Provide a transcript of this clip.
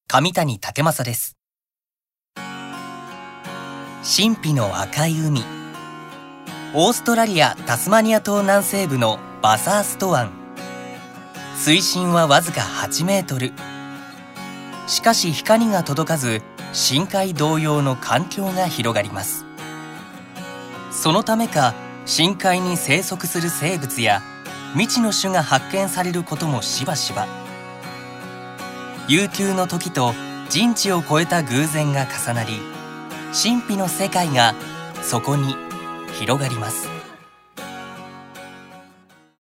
上谷武正です。神秘の赤い海。オーストラリア・タスマニア島南西部のバサースト湾。水深はわずか8メートル。しかし光が届かず、深海同様の環境が広がります。そのためか、深海に生息する生物や未知の種が発見されることもしばしば。悠久の時と人知を超えた偶然が重なり、神秘の世界がそこに広がります。